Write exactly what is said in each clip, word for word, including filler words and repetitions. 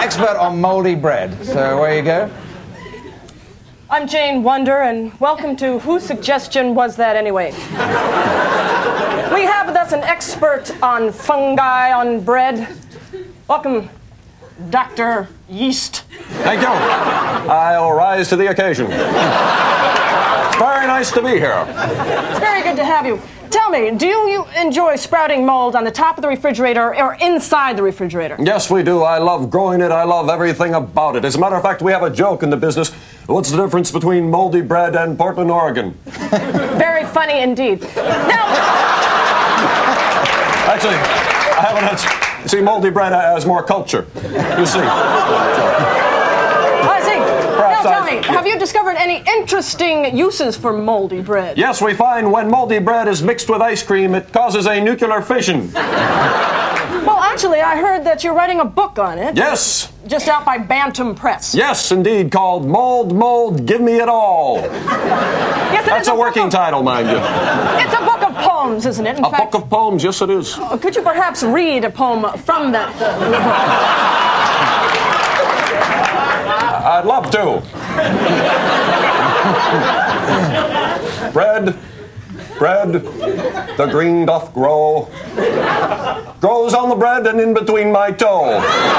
expert on moldy bread. So, where you go? I'm Jane Wonder, and welcome to Whose Suggestion Was That Anyway? We have with us an expert on fungi on bread. Welcome, Doctor Yeast. Thank you. I'll rise to the occasion. It's very nice to be here. It's very good to have you. Tell me, do you enjoy sprouting mold on the top of the refrigerator or inside the refrigerator? Yes, we do. I love growing it. I love everything about it. As a matter of fact, we have a joke in the business. What's the difference between moldy bread and Portland, Oregon? Very funny indeed. Now... Actually, I haven't had... See, moldy bread has more culture. You see. I see. Now tell I, me, yeah. have you discovered any interesting uses for moldy bread? Yes, we find when moldy bread is mixed with ice cream, it causes a nuclear fission. Well, actually, I heard that you're writing a book on it. Yes. Just out by Bantam Press. Yes, indeed, called Mold, Mold, Give Me It All. Yes, That's a, a working of, title, mind you. It's a book of poems, isn't it? In a fact, book of poems, yes it is. Uh, could you perhaps read a poem from that uh, I'd love to. Bread, bread, the green doth grow, grows on the bread and in between my toe.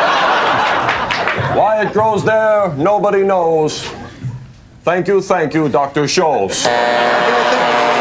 Why it grows there, nobody knows. Thank you, thank you, Doctor Scholes.